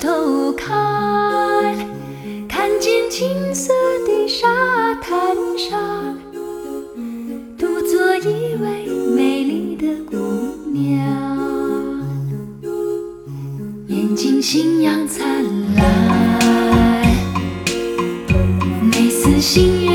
头看，看见青色的沙滩上，独坐一位美丽的姑娘，眼睛星样灿烂，美似星月